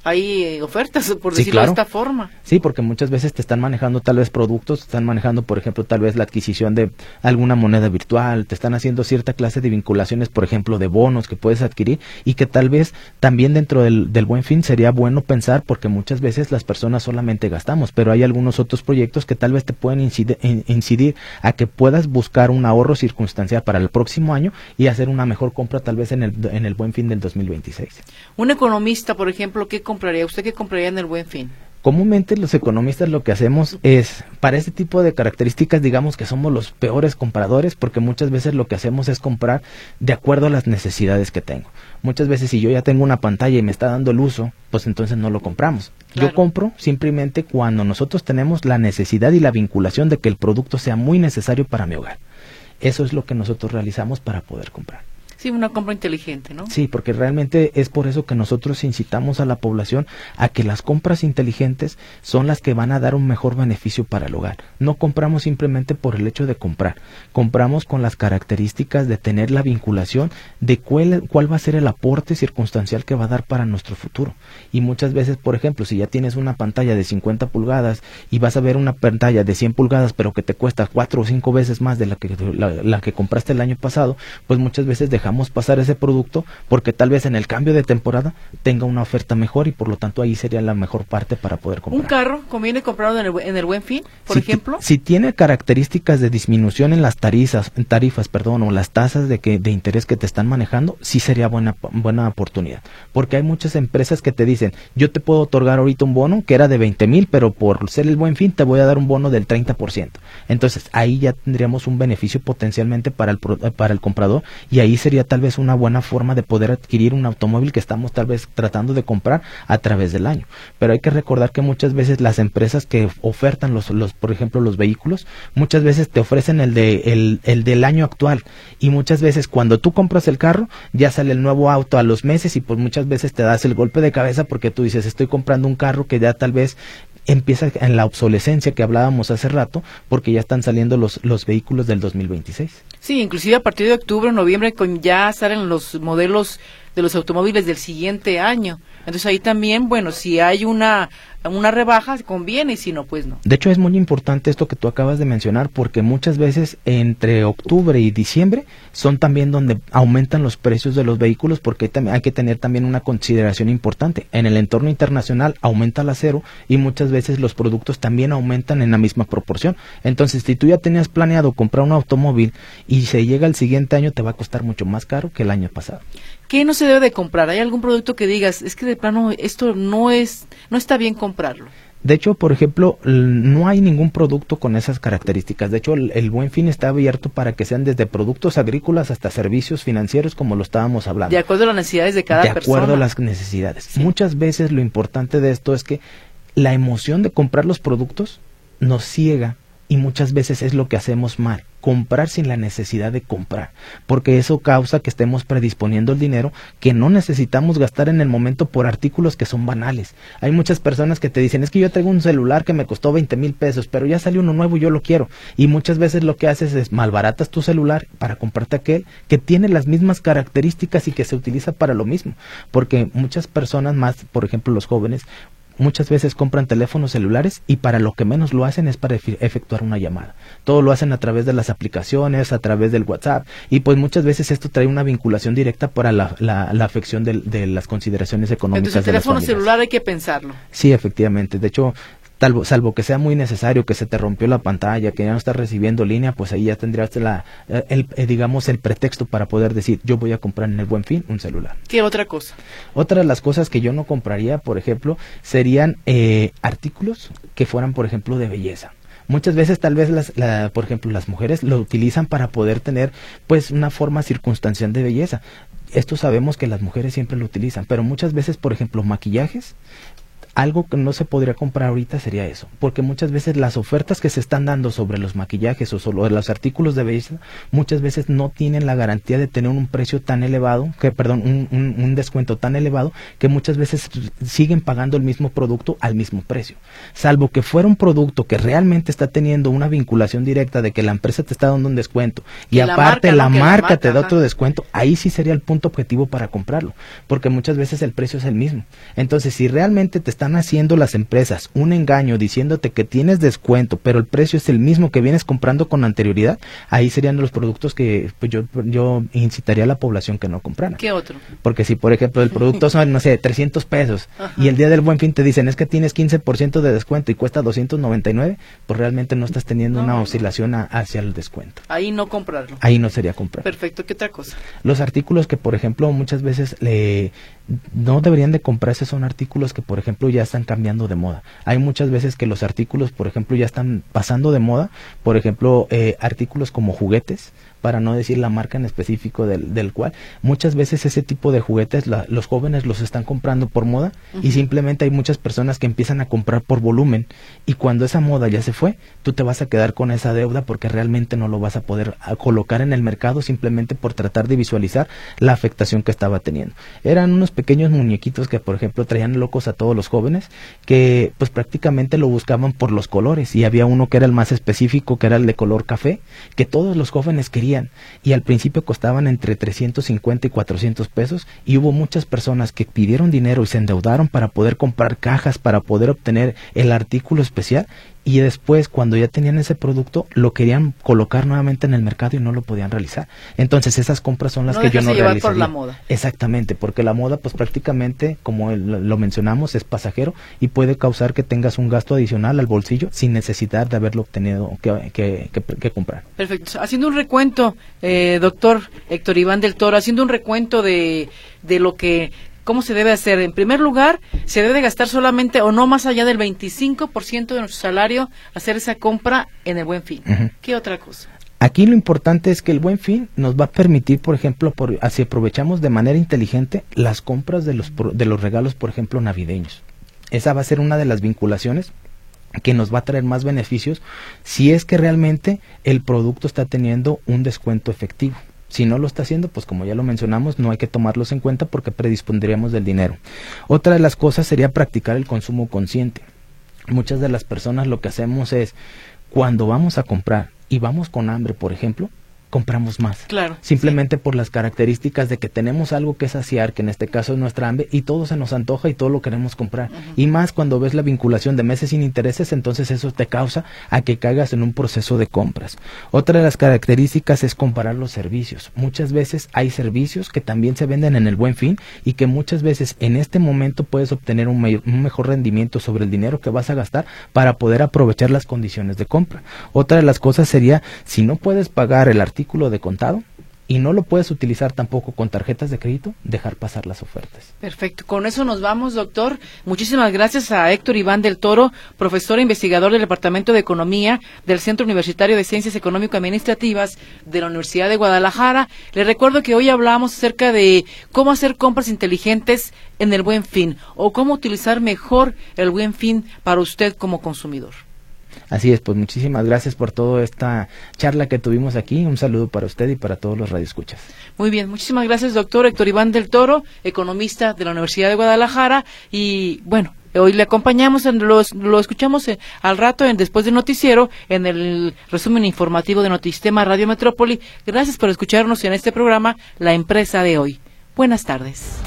hay eh, ofertas, por Sí, decirlo claro. de esta forma. Sí, porque muchas veces te están manejando tal vez productos, te están manejando, por ejemplo, tal vez la adquisición de alguna moneda virtual, te están haciendo cierta clase de vinculaciones, por ejemplo, de bonos que puedes adquirir y que tal vez también dentro del, del Buen Fin sería bueno pensar, porque muchas veces las personas solamente gastamos, pero hay algunos otros proyectos que tal vez te pueden incidir, incidir a que puedas buscar un ahorro circunstancial para el próximo año y hacer una mejor compra tal vez en el, en el Buen Fin del dos mil veintiséis. Un economista, por ejemplo, ¿qué compraría? ¿Usted qué compraría en el Buen Fin? Comúnmente los economistas lo que hacemos es, para este tipo de características, digamos que somos los peores compradores, porque muchas veces lo que hacemos es comprar de acuerdo a las necesidades que tengo. Muchas veces si yo ya tengo una pantalla y me está dando el uso, pues entonces no lo compramos. Claro. Yo compro simplemente cuando nosotros tenemos la necesidad y la vinculación de que el producto sea muy necesario para mi hogar. Eso es lo que nosotros realizamos para poder comprar. Sí, una compra inteligente, ¿no? Sí, porque realmente es por eso que nosotros incitamos a la población a que las compras inteligentes son las que van a dar un mejor beneficio para el hogar. No compramos simplemente por el hecho de comprar, compramos con las características de tener la vinculación de cuál, cuál va a ser el aporte circunstancial que va a dar para nuestro futuro. Y muchas veces, por ejemplo, si ya tienes una pantalla de cincuenta pulgadas y vas a ver una pantalla de cien pulgadas, pero que te cuesta cuatro o cinco veces más de la que, la, la que compraste el año pasado, pues muchas veces dejamos pasar ese producto porque tal vez en el cambio de temporada tenga una oferta mejor y por lo tanto ahí sería la mejor parte para poder comprar. ¿Un carro conviene comprarlo en el, en el Buen Fin, por si ejemplo? Si tiene características de disminución en las tarifas, tarifas, perdón, o las tasas de que de interés que te están manejando, sí sería buena buena oportunidad, porque hay muchas empresas que te dicen, yo te puedo otorgar ahorita un bono que era de veinte mil, pero por ser el Buen Fin te voy a dar un bono del treinta por ciento. Entonces, ahí ya tendríamos un beneficio potencialmente para el para el comprador y ahí sería tal vez una buena forma de poder adquirir un automóvil que estamos tal vez tratando de comprar a través del año. Pero hay que recordar que muchas veces las empresas que ofertan los, los por ejemplo, los vehículos, muchas veces te ofrecen el de el, el del año actual y muchas veces cuando tú compras el carro ya sale el nuevo auto a los meses y pues muchas veces te das el golpe de cabeza porque tú dices, estoy comprando un carro que ya tal vez empieza en la obsolescencia que hablábamos hace rato, porque ya están saliendo los los vehículos del dos mil veintiséis. Sí, inclusive a partir de octubre, noviembre, con ya salen los modelos de los automóviles del siguiente año. Entonces ahí también, bueno, si hay una una rebaja, conviene, y si no, pues no. De hecho, es muy importante esto que tú acabas de mencionar, porque muchas veces entre octubre y diciembre son también donde aumentan los precios de los vehículos, porque también hay que tener también una consideración importante. En el entorno internacional aumenta el acero y muchas veces los productos también aumentan en la misma proporción. Entonces, si tú ya tenías planeado comprar un automóvil y se llega el siguiente año, te va a costar mucho más caro que el año pasado. ¿Qué no se debe de comprar? ¿Hay algún producto que digas, es que de plano esto no es, no está bien comprarlo? De hecho, por ejemplo, no hay ningún producto con esas características. De hecho, el, el Buen Fin está abierto para que sean desde productos agrícolas hasta servicios financieros, como lo estábamos hablando. De acuerdo a las necesidades de cada persona. De acuerdo a las necesidades. Sí. Muchas veces lo importante de esto es que la emoción de comprar los productos nos ciega y muchas veces es lo que hacemos mal. Comprar sin la necesidad de comprar, porque eso causa que estemos predisponiendo el dinero que no necesitamos gastar en el momento por artículos que son banales. Hay muchas personas que te dicen, es que yo traigo un celular que me costó veinte mil pesos, pero ya salió uno nuevo y yo lo quiero. Y muchas veces lo que haces es malbaratas tu celular para comprarte aquel que tiene las mismas características y que se utiliza para lo mismo. Porque muchas personas más, por ejemplo los jóvenes, muchas veces compran teléfonos celulares y para lo que menos lo hacen es para efectuar una llamada. Todo lo hacen a través de las aplicaciones, a través del WhatsApp, y pues muchas veces esto trae una vinculación directa para la, la, la afección de, de las consideraciones económicas. Entonces el de las teléfono familias. celular hay que pensarlo. Sí, efectivamente. De hecho, Salvo, salvo que sea muy necesario, que se te rompió la pantalla, que ya no estás recibiendo línea, pues ahí ya tendrías la, el, el, digamos, el pretexto para poder decir, yo voy a comprar en el Buen Fin un celular. ¿Qué otra cosa? Otra de las cosas que yo no compraría, por ejemplo, serían eh, artículos que fueran, por ejemplo, de belleza. Muchas veces tal vez las, la, por ejemplo, las mujeres lo utilizan para poder tener pues una forma circunstancial de belleza. Esto sabemos que las mujeres siempre lo utilizan, pero muchas veces, por ejemplo, maquillajes, algo que no se podría comprar ahorita sería eso, porque muchas veces las ofertas que se están dando sobre los maquillajes o sobre los artículos de belleza, muchas veces no tienen la garantía de tener un precio tan elevado, que perdón, un, un, un descuento tan elevado, que muchas veces siguen pagando el mismo producto al mismo precio, salvo que fuera un producto que realmente está teniendo una vinculación directa de que la empresa te está dando un descuento y, y aparte la marca, la marca, la marca te da otro descuento, ahí sí sería el punto objetivo para comprarlo, porque muchas veces el precio es el mismo. Entonces, si realmente te están haciendo las empresas un engaño diciéndote que tienes descuento, pero el precio es el mismo que vienes comprando con anterioridad, ahí serían los productos que pues, yo yo incitaría a la población que no comprara. ¿Qué otro? Porque si, por ejemplo, el producto son, no sé, trescientos pesos, ajá, y el día del Buen Fin te dicen es que tienes quince por ciento de descuento y cuesta doscientos noventa y nueve, pues realmente no estás teniendo no, una oscilación a, hacia el descuento. Ahí no comprarlo. Ahí no sería comprar. Perfecto. ¿Qué otra cosa? Los artículos que, por ejemplo, muchas veces le no deberían de comprarse son artículos que, por ejemplo, ya están cambiando de moda. Hay muchas veces que los artículos, por ejemplo, ya están pasando de moda. Por ejemplo, eh, artículos como juguetes, para no decir la marca en específico del, del cual, muchas veces ese tipo de juguetes la, los jóvenes los están comprando por moda, uh-huh, y simplemente hay muchas personas que empiezan a comprar por volumen, y cuando esa moda ya se fue, tú te vas a quedar con esa deuda porque realmente no lo vas a poder a colocar en el mercado simplemente por tratar de visualizar la afectación que estaba teniendo. Eran unos pequeños muñequitos que, por ejemplo, traían locos a todos los jóvenes, que pues prácticamente lo buscaban por los colores, y había uno que era el más específico, que era el de color café, que todos los jóvenes querían, y al principio costaban entre trescientos cincuenta y cuatrocientos pesos, y hubo muchas personas que pidieron dinero y se endeudaron para poder comprar cajas, para poder obtener el artículo especial, y después, cuando ya tenían ese producto, lo querían colocar nuevamente en el mercado y no lo podían realizar. Entonces, esas compras son las no que yo no realizaría. Por la moda. Exactamente, porque la moda, pues prácticamente, como el, lo mencionamos, es pasajero y puede causar que tengas un gasto adicional al bolsillo sin necesidad de haberlo obtenido que, que, que, que comprar. Perfecto. Haciendo un recuento, eh, doctor Héctor Iván del Toro, haciendo un recuento de, de lo que... ¿Cómo se debe hacer? En primer lugar, se debe gastar solamente o no más allá del veinticinco por ciento de nuestro salario hacer esa compra en el Buen Fin. Uh-huh. ¿Qué otra cosa? Aquí lo importante es que el Buen Fin nos va a permitir, por ejemplo, por, si aprovechamos de manera inteligente las compras de los, de los regalos, por ejemplo, navideños. Esa va a ser una de las vinculaciones que nos va a traer más beneficios si es que realmente el producto está teniendo un descuento efectivo. Si no lo está haciendo, pues como ya lo mencionamos, no hay que tomarlos en cuenta porque predispondríamos del dinero. Otra de las cosas sería practicar el consumo consciente. Muchas de las personas lo que hacemos es, cuando vamos a comprar y vamos con hambre, por ejemplo, compramos más. Claro. Simplemente sí. por las características de que tenemos algo que saciar, que en este caso es nuestra hambre, y todo se nos antoja y todo lo queremos comprar. Uh-huh. Y más cuando ves la vinculación de meses sin intereses, entonces eso te causa a que caigas en un proceso de compras. Otra de las características es comparar los servicios. Muchas veces hay servicios que también se venden en el Buen Fin y que muchas veces en este momento puedes obtener un, mayor, un mejor rendimiento sobre el dinero que vas a gastar para poder aprovechar las condiciones de compra. Otra de las cosas sería, si no puedes pagar el artículo de contado y no lo puedes utilizar tampoco con tarjetas de crédito, dejar pasar las ofertas. Perfecto, con eso nos vamos, doctor. Muchísimas gracias a Héctor Iván del Toro, profesor e investigador del Departamento de Economía del Centro Universitario de Ciencias Económico-Administrativas de la Universidad de Guadalajara. Le recuerdo que hoy hablamos acerca de cómo hacer compras inteligentes en el Buen Fin o cómo utilizar mejor el Buen Fin para usted como consumidor. Así es, pues muchísimas gracias por toda esta charla que tuvimos aquí. Un saludo para usted y para todos los radioescuchas. Muy bien, muchísimas gracias, doctor Héctor Iván del Toro, economista de la Universidad de Guadalajara. Y bueno, hoy le acompañamos, en lo, lo escuchamos en, al rato en después del noticiero, en el resumen informativo de Notisistema Radio Metrópoli. Gracias por escucharnos en este programa, La Empresa de Hoy. Buenas tardes.